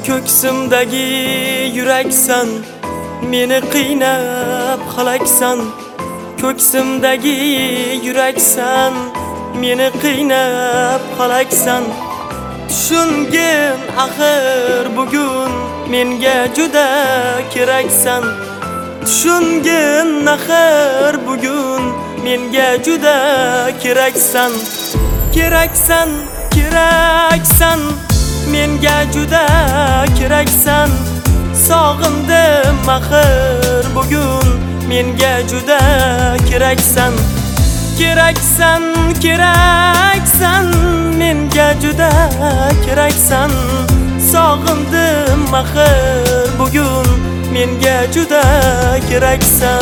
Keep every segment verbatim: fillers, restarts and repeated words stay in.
Ko'ksimdagi yuraksan, meni qiynab halaksan. Ko'ksimdagi yuraksan, meni qiynab halaksan. Tushungin axir bugun menga juda keraksan. Tushungin axir bugun menga juda keraksan. Keraksan, keraksan, menga juda keraksan. Sog'indim axir bugun menga juda keraksan. Keraksan, keraksan, menga juda keraksan. Sog'indim axir bugun menga juda keraksan.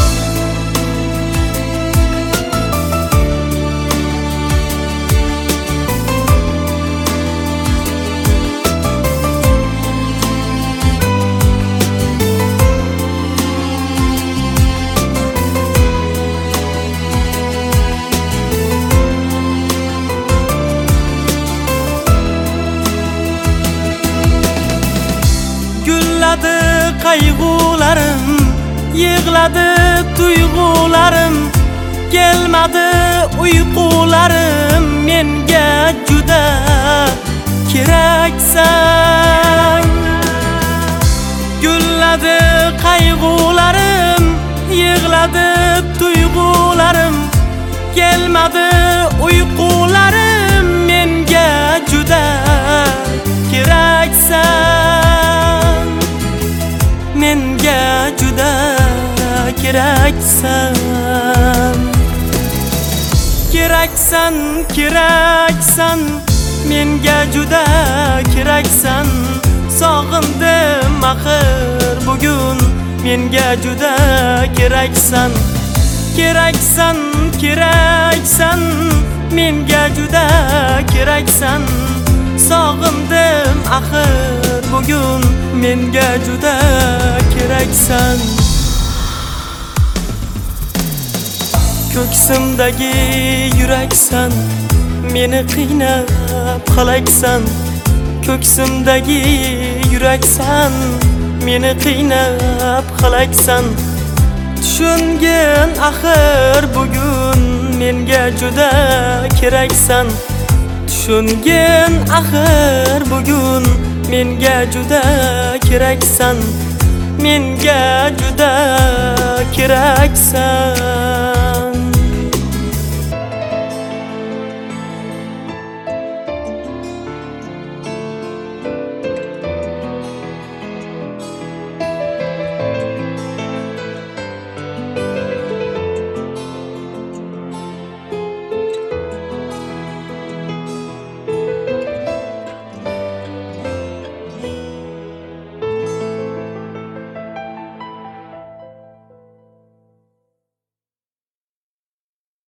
Yig'ladi qayg'ularim, yig'ladi tuyg'ularim. Kelmadi uyqularim, menga juda keraksan. Gulladi qayg'ularim, yig'ladi tuyg'ularim. Kelmadi uyqularim, menga juda keraksan. Menga juda keraksan. Keraksan, keraksan, menga juda keraksan. Sog'indim axir bugun menga juda keraksan. Keraksan, keraksan, menga juda keraksan. Sog'indim axir bugun menga juda keraksan. Ko'ksimdagi yuraksan, meni qiynab halaksan. Ko'ksimdagi yuraksan, meni qiynab halaksan. Tushungin axir bugun menga juda keraksan. Tushungin axir bugun menga juda keraksan. Menga juda keraksan.